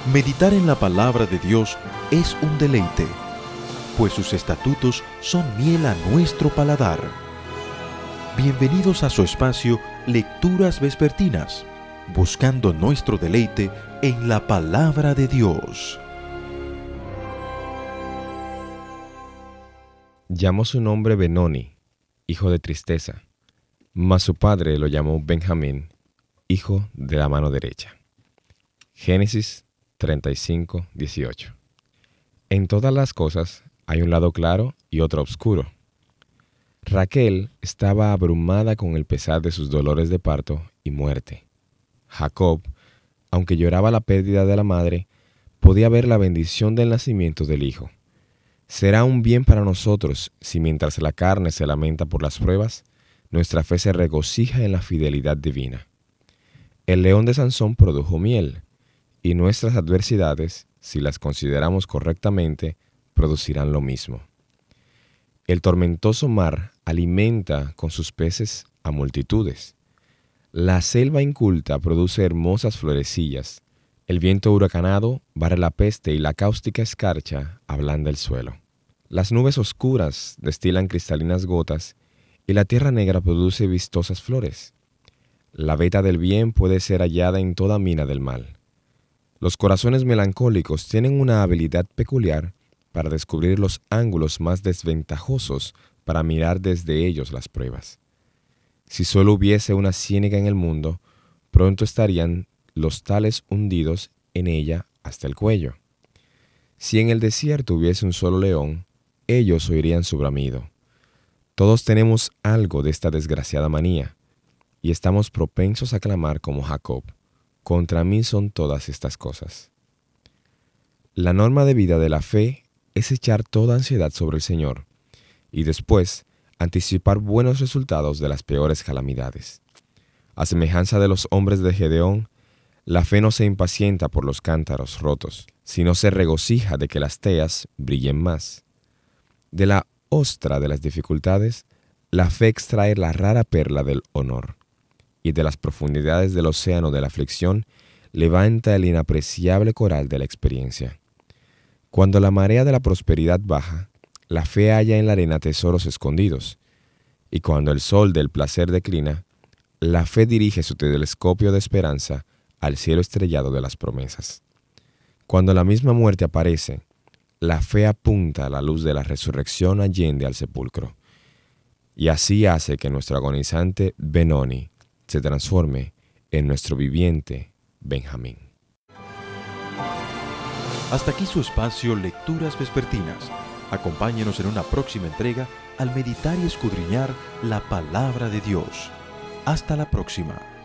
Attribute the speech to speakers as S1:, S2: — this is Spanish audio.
S1: Meditar en la palabra de Dios es un deleite, pues sus estatutos son miel a nuestro paladar. Bienvenidos a su espacio Lecturas Vespertinas, buscando nuestro deleite en la palabra de Dios.
S2: Llamó su nombre Benoni, hijo de tristeza, mas su padre lo llamó Benjamín, hijo de la mano derecha. Génesis 35, 18. En todas las cosas hay un lado claro y otro oscuro. Raquel estaba abrumada con el pesar de sus dolores de parto y muerte. Jacob, aunque lloraba la pérdida de la madre, podía ver la bendición del nacimiento del hijo. Será un bien para nosotros si mientras la carne se lamenta por las pruebas, nuestra fe se regocija en la fidelidad divina. El león de Sansón produjo miel, y nuestras adversidades, si las consideramos correctamente, producirán lo mismo. El tormentoso mar alimenta con sus peces a multitudes. La selva inculta produce hermosas florecillas. El viento huracanado barre la peste y la cáustica escarcha ablanda el suelo. Las nubes oscuras destilan cristalinas gotas y la tierra negra produce vistosas flores. La veta del bien puede ser hallada en toda mina del mal. Los corazones melancólicos tienen una habilidad peculiar para descubrir los ángulos más desventajosos para mirar desde ellos las pruebas. Si solo hubiese una ciénaga en el mundo, pronto estarían los tales hundidos en ella hasta el cuello. Si en el desierto hubiese un solo león, ellos oirían su bramido. Todos tenemos algo de esta desgraciada manía, y estamos propensos a clamar como Jacob: contra mí son todas estas cosas. La norma de vida de la fe es echar toda ansiedad sobre el Señor y después anticipar buenos resultados de las peores calamidades. A semejanza de los hombres de Gedeón, la fe no se impacienta por los cántaros rotos, sino se regocija de que las teas brillen más. De la ostra de las dificultades, la fe extrae la rara perla del honor, y de las profundidades del océano de la aflicción levanta el inapreciable coral de la experiencia. Cuando la marea de la prosperidad baja, la fe halla en la arena tesoros escondidos, y cuando el sol del placer declina, la fe dirige su telescopio de esperanza al cielo estrellado de las promesas. Cuando la misma muerte aparece, la fe apunta a la luz de la resurrección allende al sepulcro, y así hace que nuestro agonizante Benoni se transforme en nuestro viviente Benjamín.
S1: Hasta aquí su espacio Lecturas Vespertinas. Acompáñenos en una próxima entrega al meditar y escudriñar la palabra de Dios. Hasta la próxima.